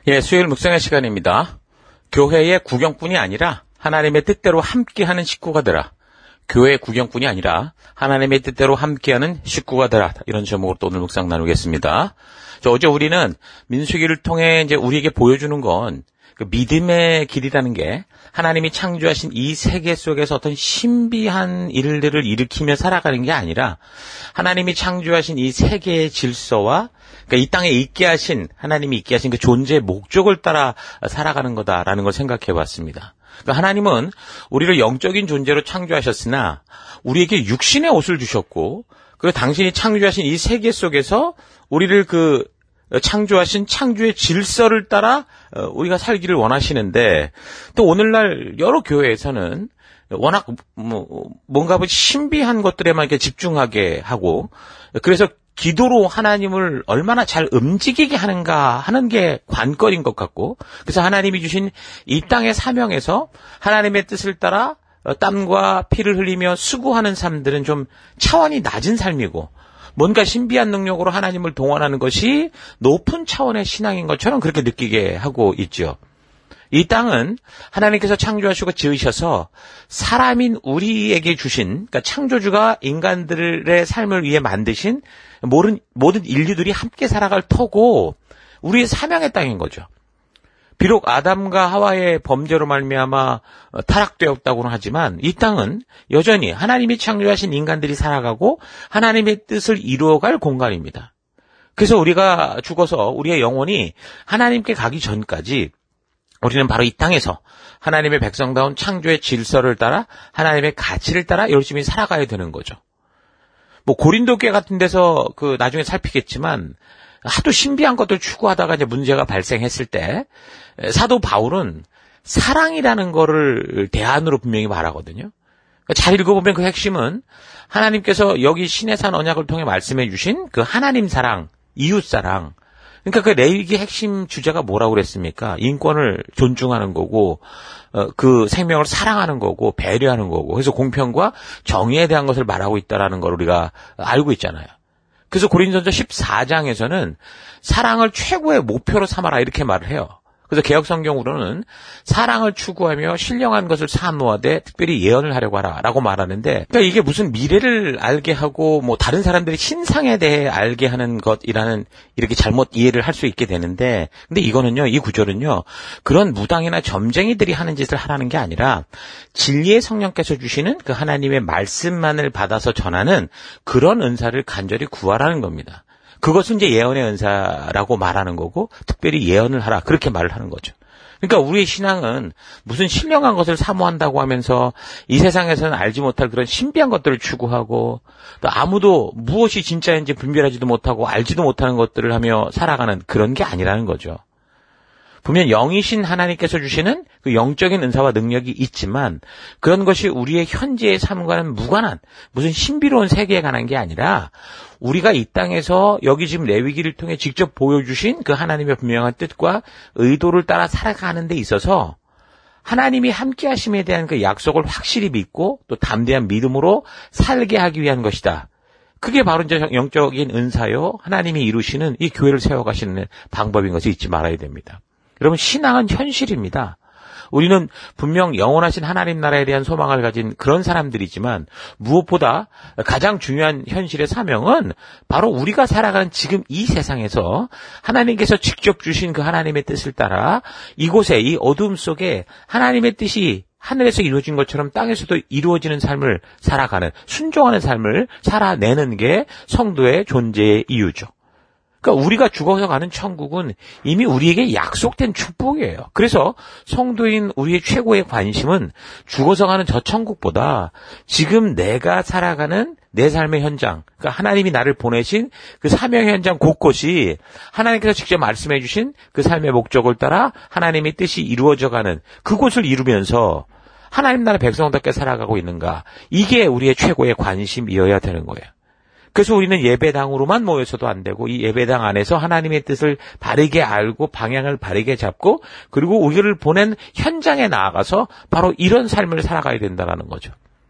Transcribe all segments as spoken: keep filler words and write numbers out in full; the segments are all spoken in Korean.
예, 수요일 묵상의 시간입니다. 교회의 구경뿐이 아니라 하나님의 뜻대로 함께하는 식구가 되라. 교회의 구경뿐이 아니라 하나님의 뜻대로 함께하는 식구가 되라. 이런 제목으로 또 오늘 묵상 나누겠습니다. 저 어제 우리는 민수기를 통해 이제 우리에게 보여주는 건 그 믿음의 길이라는 게 하나님이 창조하신 이 세계 속에서 어떤 신비한 일들을 일으키며 살아가는 게 아니라 하나님이 창조하신 이 세계의 질서와 그러니까 이 땅에 있게 하신 하나님이 있게 하신 그 존재의 목적을 따라 살아가는 거다라는 걸 생각해 봤습니다. 그러니까 하나님은 우리를 영적인 존재로 창조하셨으나 우리에게 육신의 옷을 주셨고 그리고 당신이 창조하신 이 세계 속에서 우리를 그 창조하신 창조의 질서를 따라 우리가 살기를 원하시는데 또 오늘날 여러 교회에서는 워낙 뭐 뭔가 신비한 것들에만 이렇게 집중하게 하고 그래서 기도로 하나님을 얼마나 잘 움직이게 하는가 하는 게 관건인 것 같고 그래서 하나님이 주신 이 땅의 사명에서 하나님의 뜻을 따라 땀과 피를 흘리며 수고하는 삶들은 좀 차원이 낮은 삶이고 뭔가 신비한 능력으로 하나님을 동원하는 것이 높은 차원의 신앙인 것처럼 그렇게 느끼게 하고 있죠. 이 땅은 하나님께서 창조하시고 지으셔서 사람인 우리에게 주신 그러니까 창조주가 인간들의 삶을 위해 만드신 모든, 모든 인류들이 함께 살아갈 터고 우리의 사명의 땅인 거죠. 비록 아담과 하와의 범죄로 말미암아 타락되었다고는 하지만 이 땅은 여전히 하나님이 창조하신 인간들이 살아가고 하나님의 뜻을 이루어갈 공간입니다. 그래서 우리가 죽어서 우리의 영혼이 하나님께 가기 전까지 우리는 바로 이 땅에서 하나님의 백성다운 창조의 질서를 따라 하나님의 가치를 따라 열심히 살아가야 되는 거죠. 뭐 고린도교회 같은 데서 그 나중에 살피겠지만 하도 신비한 것들 추구하다가 이제 문제가 발생했을 때 사도 바울은 사랑이라는 거를 대안으로 분명히 말하거든요. 잘 읽어보면 그 핵심은 하나님께서 여기 시내산 언약을 통해 말씀해 주신 그 하나님 사랑, 이웃 사랑. 그러니까 그 레위기 핵심 주제가 뭐라고 그랬습니까? 인권을 존중하는 거고 어, 그 생명을 사랑하는 거고 배려하는 거고 그래서 공평과 정의에 대한 것을 말하고 있다라는 걸 우리가 알고 있잖아요. 그래서 고린도전서 십사 장에서는 사랑을 최고의 목표로 삼아라 이렇게 말을 해요. 그래서 개역성경으로는 사랑을 추구하며 신령한 것을 사모하되 특별히 예언을 하려고 하라라고 말하는데 그러니까 이게 무슨 미래를 알게 하고 뭐 다른 사람들이 신상에 대해 알게 하는 것이라는 이렇게 잘못 이해를 할 수 있게 되는데 근데 이거는요 이 구절은요 그런 무당이나 점쟁이들이 하는 짓을 하라는 게 아니라 진리의 성령께서 주시는 그 하나님의 말씀만을 받아서 전하는 그런 은사를 간절히 구하라는 겁니다. 그것은 이제 예언의 은사라고 말하는 거고 특별히 예언을 하라 그렇게 말을 하는 거죠. 그러니까 우리의 신앙은 무슨 신령한 것을 사모한다고 하면서 이 세상에서는 알지 못할 그런 신비한 것들을 추구하고 또 아무도 무엇이 진짜인지 분별하지도 못하고 알지도 못하는 것들을 하며 살아가는 그런 게 아니라는 거죠. 분명 영이신 하나님께서 주시는 그 영적인 은사와 능력이 있지만 그런 것이 우리의 현재의 삶과는 무관한 무슨 신비로운 세계에 관한 게 아니라 우리가 이 땅에서 여기 지금 레위기를 통해 직접 보여주신 그 하나님의 분명한 뜻과 의도를 따라 살아가는 데 있어서 하나님이 함께 하심에 대한 그 약속을 확실히 믿고 또 담대한 믿음으로 살게 하기 위한 것이다. 그게 바로 이제 영적인 은사요 하나님이 이루시는 이 교회를 세워가시는 방법인 것을 잊지 말아야 됩니다. 여러분 신앙은 현실입니다. 우리는 분명 영원하신 하나님 나라에 대한 소망을 가진 그런 사람들이지만 무엇보다 가장 중요한 현실의 사명은 바로 우리가 살아가는 지금 이 세상에서 하나님께서 직접 주신 그 하나님의 뜻을 따라 이곳에 이 어둠 속에 하나님의 뜻이 하늘에서 이루어진 것처럼 땅에서도 이루어지는 삶을 살아가는 순종하는 삶을 살아내는 게 성도의 존재의 이유죠. 그러니까 우리가 죽어서 가는 천국은 이미 우리에게 약속된 축복이에요. 그래서 성도인 우리의 최고의 관심은 죽어서 가는 저 천국보다 지금 내가 살아가는 내 삶의 현장, 그러니까 하나님이 나를 보내신 그 사명의 현장 곳곳이 하나님께서 직접 말씀해 주신 그 삶의 목적을 따라 하나님의 뜻이 이루어져가는 그곳을 이루면서 하나님 나라 백성답게 살아가고 있는가. 이게 우리의 최고의 관심이어야 되는 거예요. 그래서 우리는 예배당으로만 모여서도 안 되고 이 예배당 안에서 하나님의 뜻을 바르게 알고 방향을 바르게 잡고 그리고 우리를 보낸 현장에 나아가서 바로 이런 삶을 살아가야 된다는 거죠.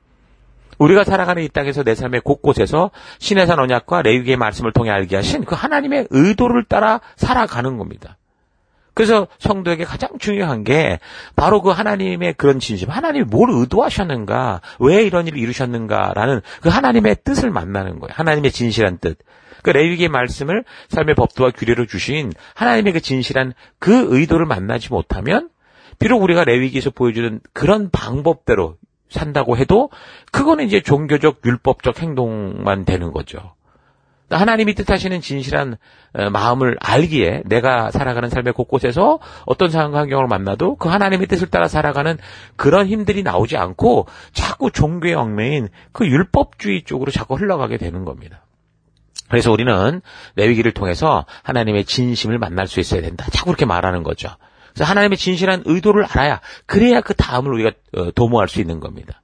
우리가 살아가는 이 땅에서 내 삶의 곳곳에서 시내산 언약과 레위기의 말씀을 통해 알게 하신 그 하나님의 의도를 따라 살아가는 겁니다. 그래서 성도에게 가장 중요한 게 바로 그 하나님의 그런 진심, 하나님이 뭘 의도하셨는가, 왜 이런 일을 이루셨는가라는 그 하나님의 뜻을 만나는 거예요. 하나님의 진실한 뜻. 그 레위기의 말씀을 삶의 법도와 규례로 주신 하나님의 그 진실한 그 의도를 만나지 못하면 비록 우리가 레위기에서 보여주는 그런 방법대로 산다고 해도 그거는 이제 종교적 율법적 행동만 되는 거죠. 하나님이 뜻하시는 진실한 마음을 알기에 내가 살아가는 삶의 곳곳에서 어떤 상황과 환경을 만나도 그 하나님의 뜻을 따라 살아가는 그런 힘들이 나오지 않고 자꾸 종교의 얽매인 그 율법주의 쪽으로 자꾸 흘러가게 되는 겁니다. 그래서 우리는 레위기를 통해서 하나님의 진심을 만날 수 있어야 된다. 자꾸 그렇게 말하는 거죠. 그래서 하나님의 진실한 의도를 알아야 그래야 그 다음을 우리가 도모할 수 있는 겁니다.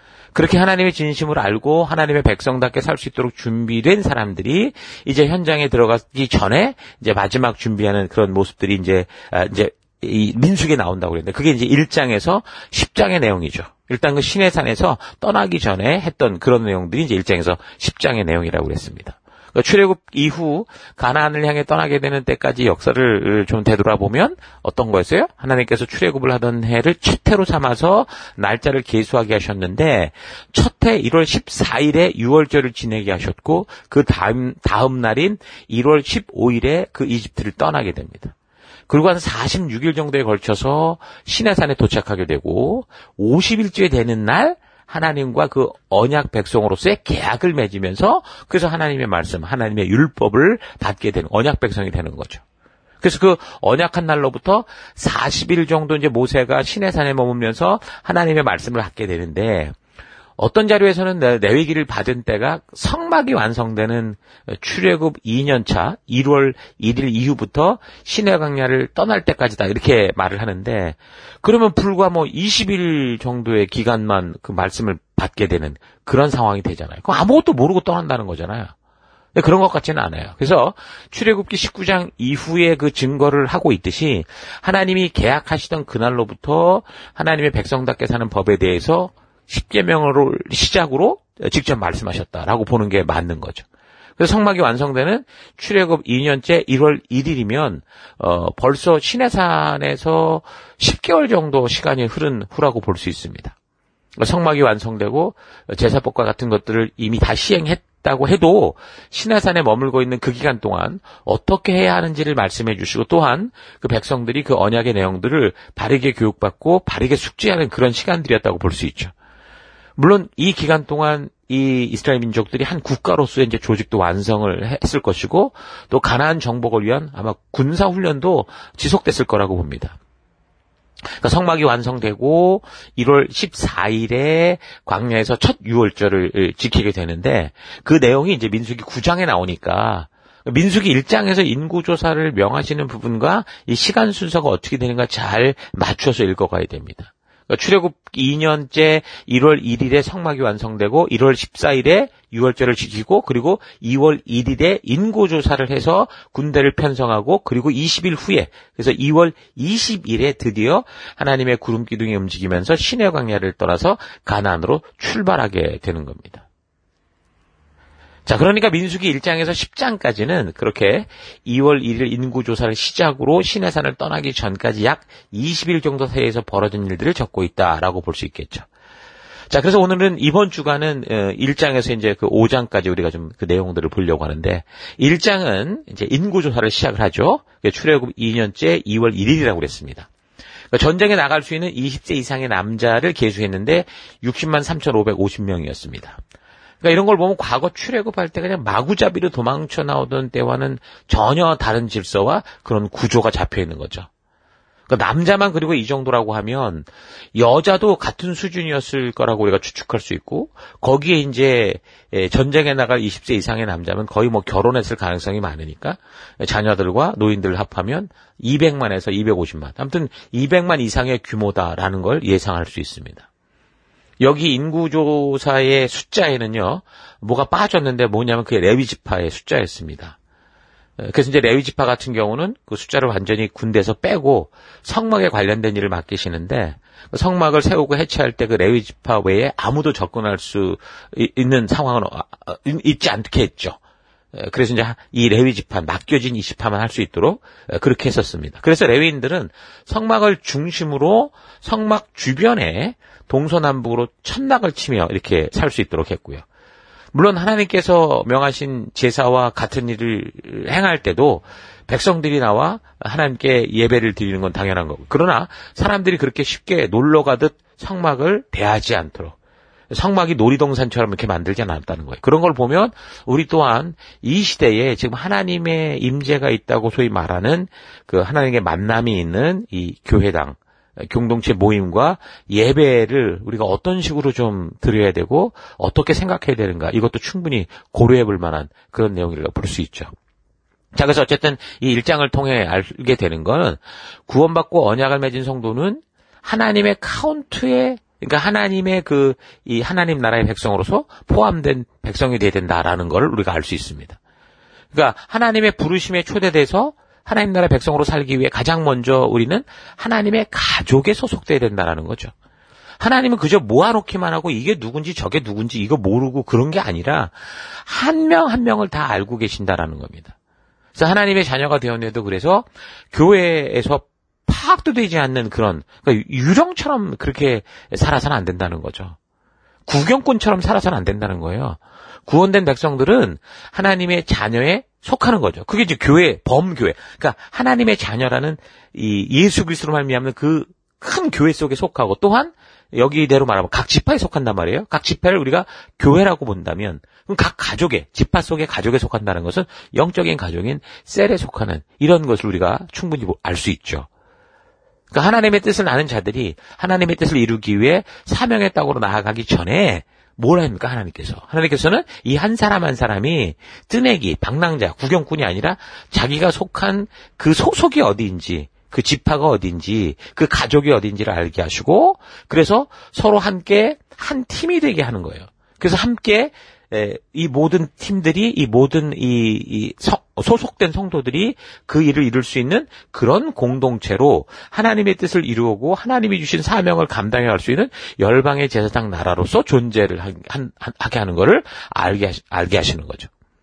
그렇게 하나님의 진심을 알고 하나님의 백성답게 살 수 있도록 준비된 사람들이 이제 현장에 들어가기 전에 이제 마지막 준비하는 그런 모습들이 이제 아, 이제 이 민수기에 나온다고 그랬는데 그게 이제 일 장에서 십 장의 내용이죠. 일단 그 시내산에서 떠나기 전에 했던 그런 내용들이 이제 일 장에서 십 장의 내용이라고 그랬습니다. 출애굽 이후 가나안을 향해 떠나게 되는 때까지 역사를 좀 되돌아보면 어떤 거였어요? 하나님께서 출애굽을 하던 해를 첫 해로 삼아서 날짜를 계수하게 하셨는데 첫 해 일월 십사일에 유월절을 지내게 하셨고 그 다음 다음 날인 일월 십오일에 그 이집트를 떠나게 됩니다. 그리고 한 사십육 일 정도에 걸쳐서 시내산에 도착하게 되고 오십일째 되는 날 하나님과 그 언약 백성으로서의 계약을 맺으면서 그래서 하나님의 말씀, 하나님의 율법을 받게 되는 언약 백성이 되는 거죠. 그래서 그 언약한 날로부터 사십 일 정도 이제 모세가 시내산에 머물면서 하나님의 말씀을 받게 되는데 어떤 자료에서는 레위기를 받은 때가 성막이 완성되는 출애굽 이 년 차 일월 일일 이후부터 시내 광야를 떠날 때까지다 이렇게 말을 하는데 그러면 불과 뭐 이십 일 정도의 기간만 그 말씀을 받게 되는 그런 상황이 되잖아요. 그럼 아무것도 모르고 떠난다는 거잖아요. 근데 그런 것 같지는 않아요. 그래서 출애굽기 십구 장 이후에 그 증거를 하고 있듯이 하나님이 계약하시던 그날로부터 하나님의 백성답게 사는 법에 대해서 십계명으로 시작으로 직접 말씀하셨다라고 보는 게 맞는 거죠. 그래서 성막이 완성되는 출애굽 이 년째 일월 일일이면 어, 벌써 시내산에서 십 개월 정도 시간이 흐른 후라고 볼 수 있습니다. 성막이 완성되고 제사법과 같은 것들을 이미 다 시행했다고 해도 시내산에 머물고 있는 그 기간 동안 어떻게 해야 하는지를 말씀해 주시고 또한 그 백성들이 그 언약의 내용들을 바르게 교육받고 바르게 숙지하는 그런 시간들이었다고 볼 수 있죠. 물론 이 기간 동안 이 이스라엘 민족들이 한 국가로서의 이제 조직도 완성을 했을 것이고 또 가나안 정복을 위한 아마 군사 훈련도 지속됐을 거라고 봅니다. 그러니까 성막이 완성되고 일월 십사일에 광야에서 첫 유월절을 지키게 되는데 그 내용이 이제 민수기 구 장에 나오니까 민수기 일 장에서 인구조사를 명하시는 부분과 이 시간 순서가 어떻게 되는가 잘 맞춰서 읽어가야 됩니다. 출애굽 이 년째 일월 일일에 성막이 완성되고 일월 십사일에 유월절을 지키고 그리고 이월 일일에 인구조사를 해서 군대를 편성하고 그리고 이십 일 후에 그래서 이월 이십일에 드디어 하나님의 구름 기둥이 움직이면서 시내 광야를 떠나서 가나안으로 출발하게 되는 겁니다. 자, 그러니까 민수기 일 장에서 십 장까지는 그렇게 이월 일일 인구조사를 시작으로 시내산을 떠나기 전까지 약 이십 일 정도 사이에서 벌어진 일들을 적고 있다라고 볼 수 있겠죠. 자, 그래서 오늘은 이번 주간은 일 장에서 이제 그 오 장까지 우리가 좀 그 내용들을 보려고 하는데 일 장은 이제 인구조사를 시작을 하죠. 출애굽 이 년째 이월 일일이라고 그랬습니다. 전쟁에 나갈 수 있는 이십 세 이상의 남자를 계수했는데 육십만 삼천오백오십 명이었습니다. 그러니까 이런 걸 보면 과거 출애굽할 때 그냥 마구잡이로 도망쳐 나오던 때와는 전혀 다른 질서와 그런 구조가 잡혀 있는 거죠. 그러니까 남자만 그리고 이 정도라고 하면 여자도 같은 수준이었을 거라고 우리가 추측할 수 있고 거기에 이제 전쟁에 나갈 이십 세 이상의 남자면 거의 뭐 결혼했을 가능성이 많으니까 자녀들과 노인들을 합하면 이백만에서 이백오십만 아무튼 이백만 이상의 규모다라는 걸 예상할 수 있습니다. 여기 인구조사의 숫자에는요, 뭐가 빠졌는데 뭐냐면 그게 레위지파의 숫자였습니다. 그래서 이제 레위지파 같은 경우는 그 숫자를 완전히 군대에서 빼고 성막에 관련된 일을 맡기시는데 성막을 세우고 해체할 때 그 레위지파 외에 아무도 접근할 수 있는 상황은 있지 않게 했죠. 그래서 이제 이 레위 지파, 맡겨진 이 지파만 할 수 있도록 그렇게 했었습니다. 그래서 레위인들은 성막을 중심으로 성막 주변에 동서남북으로 천막을 치며 이렇게 살 수 있도록 했고요. 물론 하나님께서 명하신 제사와 같은 일을 행할 때도 백성들이 나와 하나님께 예배를 드리는 건 당연한 거고, 그러나 사람들이 그렇게 쉽게 놀러 가듯 성막을 대하지 않도록 성막이 놀이동산처럼 이렇게 만들지 않았다는 거예요. 그런 걸 보면 우리 또한 이 시대에 지금 하나님의 임재가 있다고 소위 말하는 그 하나님의 만남이 있는 이 교회당, 공동체 모임과 예배를 우리가 어떤 식으로 좀 드려야 되고 어떻게 생각해야 되는가, 이것도 충분히 고려해 볼 만한 그런 내용이라고 볼 수 있죠. 자, 그래서 어쨌든 이 일 장을 통해 알게 되는 거는 구원받고 언약을 맺은 성도는 하나님의 카운트에, 그러니까 하나님의 그, 이 하나님 나라의 백성으로서 포함된 백성이 되어야 된다라는 걸 우리가 알 수 있습니다. 그러니까 하나님의 부르심에 초대돼서 하나님 나라의 백성으로 살기 위해 가장 먼저 우리는 하나님의 가족에 소속돼야 된다라는 거죠. 하나님은 그저 모아놓기만 하고 이게 누군지 저게 누군지 이거 모르고 그런 게 아니라 한 명 한 명을 다 알고 계신다라는 겁니다. 그래서 하나님의 자녀가 되었는데도 그래서 교회에서 파악도 되지 않는 그런, 그러니까 유령처럼 그렇게 살아서는 안 된다는 거죠. 구경꾼처럼 살아서는 안 된다는 거예요. 구원된 백성들은 하나님의 자녀에 속하는 거죠. 그게 이제 교회, 범교회. 그러니까 하나님의 자녀라는 이 예수 그리스도로 말미암는 그 큰 교회 속에 속하고, 또한 여기대로 말하면 각 지파에 속한단 말이에요. 각 지파를 우리가 교회라고 본다면, 그럼 각 가족의, 지파 속의 가족에 속한다는 것은 영적인 가족인 셀에 속하는 이런 것을 우리가 충분히 알 수 있죠. 그러니까 하나님의 뜻을 아는 자들이 하나님의 뜻을 이루기 위해 사명의 땅으로 나아가기 전에 뭘 합니까? 하나님께서. 하나님께서는 이 한 사람 한 사람이 뜨내기, 방랑자, 구경꾼이 아니라 자기가 속한 그 소속이 어디인지, 그 지파가 어딘지, 그 가족이 어딘지를 알게 하시고, 그래서 서로 함께 한 팀이 되게 하는 거예요. 그래서 함께 에, 이 모든 팀들이, 이 모든 이, 이 서, 소속된 성도들이 그 일을 이룰 수 있는 그런 공동체로 하나님의 뜻을 이루고 하나님이 주신 사명을 감당해 갈 수 있는 열방의 제사장 나라로서 존재를 한, 한, 하게 하는 것을 알게, 하시, 알게 하시는 거죠.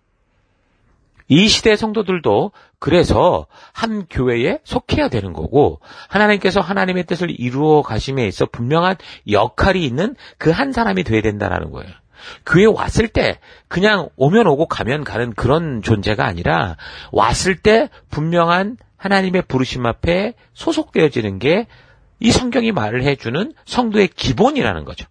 이 시대의 성도들도 그래서 한 교회에 속해야 되는 거고, 하나님께서 하나님의 뜻을 이루어 가심에 있어 분명한 역할이 있는 그 한 사람이 돼야 된다는 거예요. 교회에 왔을 때 그냥 오면 오고 가면 가는 그런 존재가 아니라, 왔을 때 분명한 하나님의 부르심 앞에 소속되어지는 게 이 성경이 말을 해주는 성도의 기본이라는 거죠.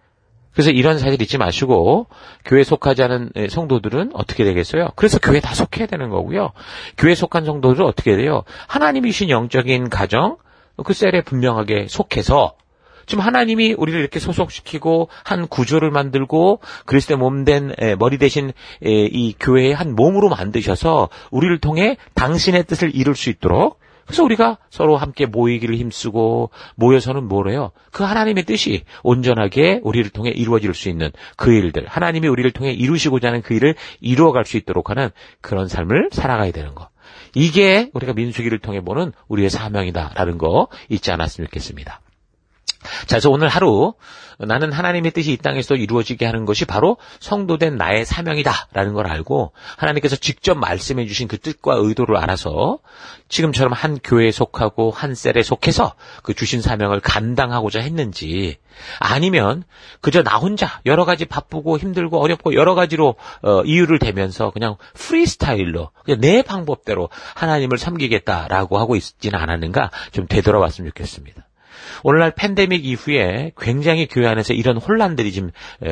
그래서 이런 사실 잊지 마시고, 교회에 속하지 않은 성도들은 어떻게 되겠어요? 그래서 교회에 다 속해야 되는 거고요. 교회에 속한 성도들은 어떻게 돼요? 하나님이 주신 영적인 가정, 그 셀에 분명하게 속해서, 지금 하나님이 우리를 이렇게 소속시키고 한 구조를 만들고 그리스도의 몸된 머리 대신 이 교회의 한 몸으로 만드셔서 우리를 통해 당신의 뜻을 이룰 수 있도록, 그래서 우리가 서로 함께 모이기를 힘쓰고 모여서는 뭐래요? 그 하나님의 뜻이 온전하게 우리를 통해 이루어질 수 있는 그 일들, 하나님이 우리를 통해 이루시고자 하는 그 일을 이루어갈 수 있도록 하는 그런 삶을 살아가야 되는 거. 이게 우리가 민수기를 통해 보는 우리의 사명이다라는 거 잊지 않았으면 좋겠습니다. 자, 그래서 오늘 하루 나는 하나님의 뜻이 이 땅에서 이루어지게 하는 것이 바로 성도된 나의 사명이다라는 걸 알고, 하나님께서 직접 말씀해 주신 그 뜻과 의도를 알아서 지금처럼 한 교회에 속하고 한 셀에 속해서 그 주신 사명을 감당하고자 했는지, 아니면 그저 나 혼자 여러 가지 바쁘고 힘들고 어렵고 여러 가지로 어, 이유를 대면서 그냥 프리스타일로 그냥 내 방법대로 하나님을 섬기겠다라고 하고 있지는 않았는가, 좀 되돌아봤으면 좋겠습니다. 오늘날 팬데믹 이후에 굉장히 교회 안에서 이런 혼란들이 지금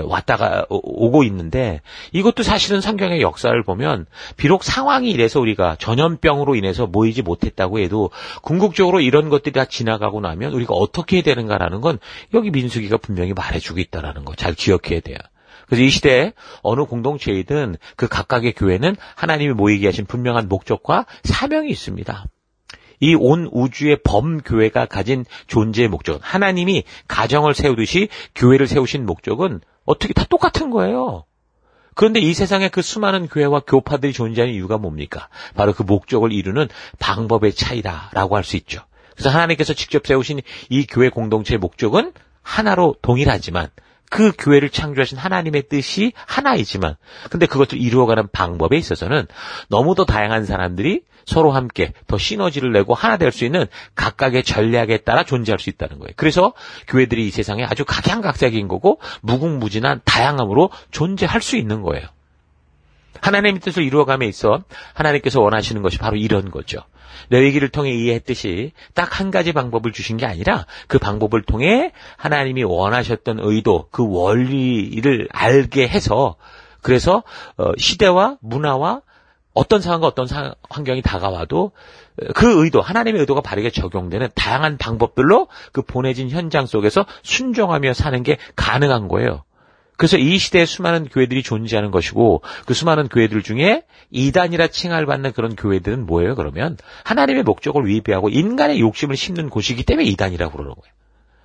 왔다가 오고 있는데, 이것도 사실은 성경의 역사를 보면 비록 상황이 이래서 우리가 전염병으로 인해서 모이지 못했다고 해도 궁극적으로 이런 것들이 다 지나가고 나면 우리가 어떻게 해야 되는가라는 건 여기 민수기가 분명히 말해주고 있다는 거 잘 기억해야 돼요. 그래서 이 시대에 어느 공동체이든 그 각각의 교회는 하나님이 모이게 하신 분명한 목적과 사명이 있습니다. 이 온 우주의 범교회가 가진 존재의 목적, 하나님이 가정을 세우듯이 교회를 세우신 목적은 어떻게 다 똑같은 거예요. 그런데 이 세상에 그 수많은 교회와 교파들이 존재하는 이유가 뭡니까? 바로 그 목적을 이루는 방법의 차이다라고 할 수 있죠. 그래서 하나님께서 직접 세우신 이 교회 공동체의 목적은 하나로 동일하지만 그 교회를 창조하신 하나님의 뜻이 하나이지만 근데 그것을 이루어가는 방법에 있어서는 너무도 다양한 사람들이 서로 함께 더 시너지를 내고 하나 될 수 있는 각각의 전략에 따라 존재할 수 있다는 거예요. 그래서 교회들이 이 세상에 아주 각양각색인 거고 무궁무진한 다양함으로 존재할 수 있는 거예요. 하나님의 뜻을 이루어감에 있어 하나님께서 원하시는 것이 바로 이런 거죠. 레위기를 통해 이해했듯이 딱 한 가지 방법을 주신 게 아니라 그 방법을 통해 하나님이 원하셨던 의도, 그 원리를 알게 해서 그래서 시대와 문화와 어떤 상황과 어떤 상, 환경이 다가와도 그 의도, 하나님의 의도가 바르게 적용되는 다양한 방법들로 그 보내진 현장 속에서 순종하며 사는 게 가능한 거예요. 그래서 이 시대에 수많은 교회들이 존재하는 것이고 그 수많은 교회들 중에 이단이라 칭할 받는 그런 교회들은 뭐예요? 그러면 하나님의 목적을 위배하고 인간의 욕심을 심는 곳이기 때문에 이단이라고 그러는 거예요.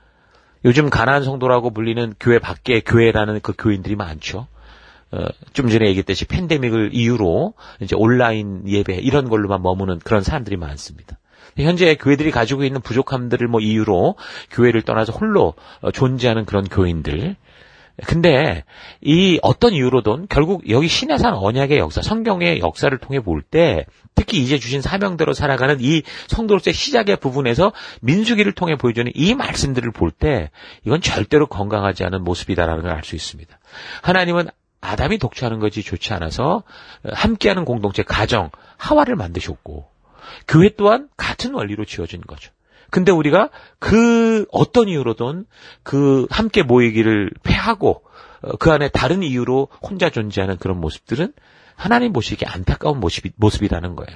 요즘 가난한 성도라고 불리는 교회 밖에 교회라는 그 교인들이 많죠. 어, 좀 전에 얘기했듯이 팬데믹을 이유로 이제 온라인 예배 이런 걸로만 머무는 그런 사람들이 많습니다. 현재 교회들이 가지고 있는 부족함들을 뭐 이유로 교회를 떠나서 홀로 존재하는 그런 교인들. 근데 이 어떤 이유로든 결국 여기 신해산 언약의 역사, 성경의 역사를 통해 볼 때 특히 이제 주신 사명대로 살아가는 이 성도로서의 시작의 부분에서 민수기를 통해 보여주는 이 말씀들을 볼 때 이건 절대로 건강하지 않은 모습이다라는 걸 알 수 있습니다. 하나님은 아담이 독처하는 것이 좋지 않아서 함께하는 공동체 가정 하와를 만드셨고 교회 또한 같은 원리로 지어진 거죠. 근데 우리가 그 어떤 이유로든 그 함께 모이기를 패하고 그 안에 다른 이유로 혼자 존재하는 그런 모습들은 하나님 보시기에 안타까운 모습이, 모습이라는 거예요.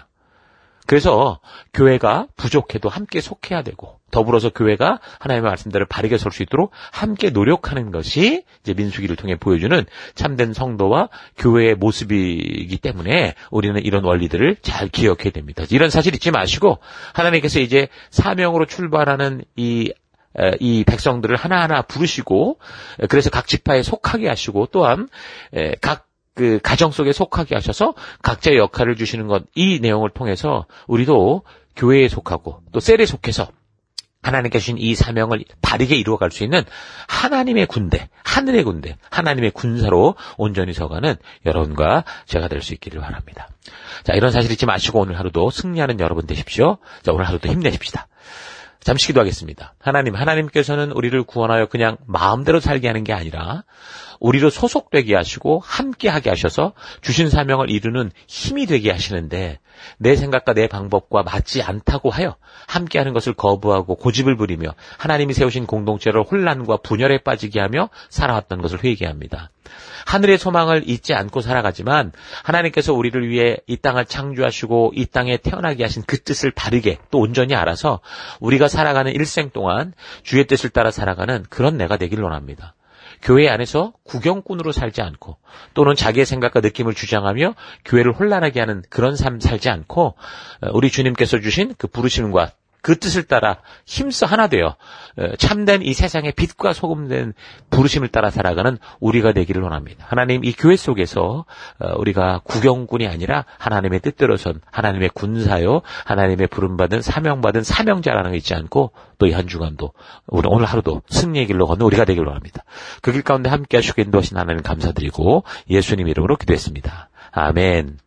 그래서 교회가 부족해도 함께 속해야 되고 더불어서 교회가 하나님의 말씀대로 바르게 설 수 있도록 함께 노력하는 것이 이제 민수기를 통해 보여주는 참된 성도와 교회의 모습이기 때문에 우리는 이런 원리들을 잘 기억해야 됩니다. 이런 사실 잊지 마시고 하나님께서 이제 사명으로 출발하는 이 이 백성들을 하나하나 부르시고 그래서 각 지파에 속하게 하시고 또한 각 그 가정 속에 속하게 하셔서 각자의 역할을 주시는 것, 이 내용을 통해서 우리도 교회에 속하고 또 셀에 속해서 하나님께 주신 이 사명을 바르게 이루어갈 수 있는 하나님의 군대, 하늘의 군대, 하나님의 군사로 온전히 서가는 여러분과 제가 될 수 있기를 바랍니다. 자, 이런 사실 잊지 마시고 오늘 하루도 승리하는 여러분 되십시오. 자, 오늘 하루도 힘내십시다. 잠시 기도하겠습니다. 하나님, 하나님께서는 우리를 구원하여 그냥 마음대로 살게 하는 게 아니라 우리로 소속되게 하시고 함께하게 하셔서 주신 사명을 이루는 힘이 되게 하시는데 내 생각과 내 방법과 맞지 않다고 하여 함께하는 것을 거부하고 고집을 부리며 하나님이 세우신 공동체를 혼란과 분열에 빠지게 하며 살아왔던 것을 회개합니다. 하늘의 소망을 잊지 않고 살아가지만 하나님께서 우리를 위해 이 땅을 창조하시고 이 땅에 태어나게 하신 그 뜻을 바르게 또 온전히 알아서 우리가 살아가는 일생 동안 주의 뜻을 따라 살아가는 그런 내가 되길 원합니다. 교회 안에서 구경꾼으로 살지 않고 또는 자기의 생각과 느낌을 주장하며 교회를 혼란하게 하는 그런 삶 살지 않고 우리 주님께서 주신 그 부르심과 그 뜻을 따라 힘써 하나 되어 참된 이 세상의 빛과 소금된 부르심을 따라 살아가는 우리가 되기를 원합니다. 하나님, 이 교회 속에서 우리가 구경꾼이 아니라 하나님의 뜻대로선 하나님의 군사요, 하나님의 부름받은 사명받은 사명자라는 거 잊지 않고 또 이 한 주간도 우리 오늘 하루도 승리의 길로 걷는 우리가 되기를 원합니다. 그 길 가운데 함께 하시고 인도하신 하나님 감사드리고 예수님 이름으로 기도했습니다. 아멘.